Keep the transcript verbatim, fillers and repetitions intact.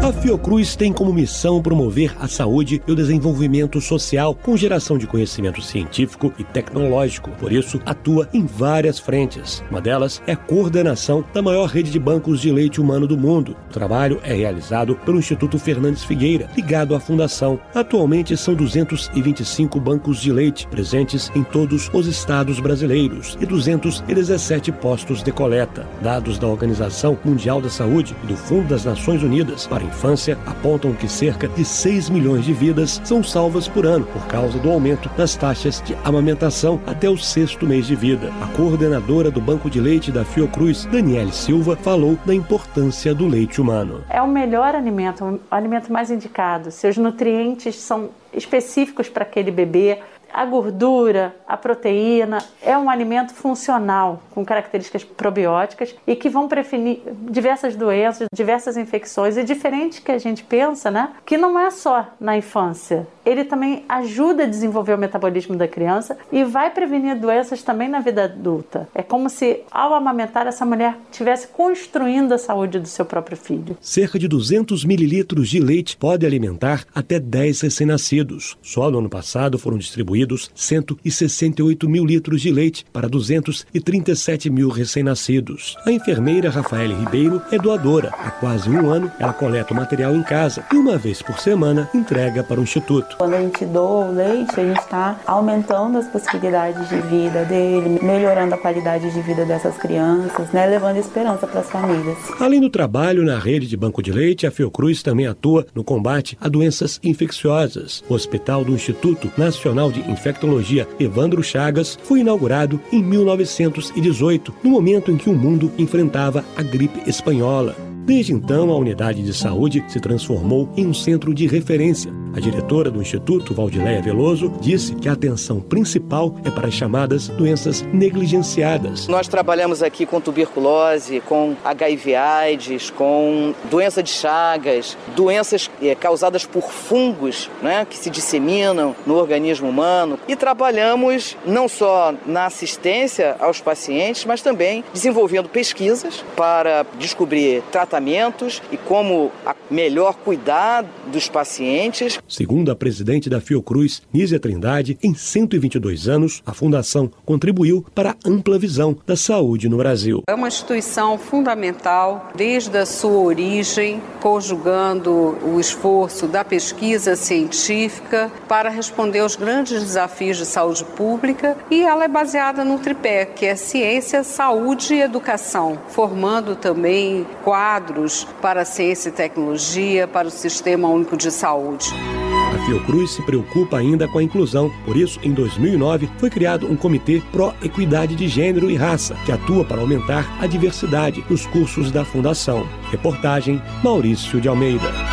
A Fiocruz tem como missão promover a saúde e o desenvolvimento social com geração de conhecimento científico e tecnológico. Por isso, atua em várias frentes. Uma delas é a coordenação da maior rede de bancos de leite humano do mundo. O trabalho é realizado pelo Instituto Fernandes Figueira, ligado à Fundação. Atualmente, são duzentos e vinte e cinco bancos de leite presentes em todos os estados brasileiros e duzentos e dezessete postos de coleta. Dados da Organização Mundial da Saúde e do Fundo das Nações Unidas para a Infância apontam que cerca de seis milhões de vidas são salvas por ano por causa do aumento das taxas de amamentação até o sexto mês de vida. A coordenadora do Banco de Leite da Fiocruz, Daniele Silva, falou da importância do leite humano. É o melhor alimento, o alimento mais indicado. Seus nutrientes são específicos para aquele bebê. A gordura, a proteína, é um alimento funcional, com características probióticas e que vão prevenir diversas doenças, diversas infecções. E diferente que a gente pensa, né? Que não é só na infância. Ele também ajuda a desenvolver o metabolismo da criança e vai prevenir doenças também na vida adulta. É como se, ao amamentar, essa mulher estivesse construindo a saúde do seu próprio filho. Cerca de duzentos mililitros de leite pode alimentar até dez recém-nascidos. Só no ano passado foram distribuídos cento e sessenta e oito mil litros de leite para duzentos e trinta e sete mil recém-nascidos. A enfermeira Rafaele Ribeiro é doadora. Há quase um ano, ela coleta o material em casa e uma vez por semana entrega para o Instituto. Quando a gente doa o leite, a gente está aumentando as possibilidades de vida dele, melhorando a qualidade de vida dessas crianças, né, levando esperança para as famílias. Além do trabalho na rede de banco de leite, a Fiocruz também atua no combate a doenças infecciosas. O Hospital do Instituto Nacional de Infectologia Evandro Chagas foi inaugurado em mil novecentos e dezoito, no momento em que o mundo enfrentava a gripe espanhola. Desde então, a unidade de saúde se transformou em um centro de referência. A diretora do Instituto, Valdileia Veloso, disse que a atenção principal é para as chamadas doenças negligenciadas. Nós trabalhamos aqui com tuberculose, com H I V/AIDS, com doença de Chagas, doenças é, causadas por fungos, né, que se disseminam no organismo humano. E trabalhamos não só na assistência aos pacientes, mas também desenvolvendo pesquisas para descobrir tratamentos e como melhor cuidar dos pacientes. Segundo a presidente da Fiocruz, Nízia Trindade, em cento e vinte e dois anos, a Fundação contribuiu para a ampla visão da saúde no Brasil. É uma instituição fundamental desde a sua origem, conjugando o esforço da pesquisa científica para responder aos grandes desafios de saúde pública, e ela é baseada no tripé, que é ciência, saúde e educação, formando também quadros para a ciência e tecnologia, para o Sistema Único de Saúde. A Fiocruz se preocupa ainda com a inclusão. Por isso, em dois mil e nove, foi criado um comitê pró-equidade de gênero e raça, que atua para aumentar a diversidade nos cursos da Fundação. Reportagem Maurício de Almeida.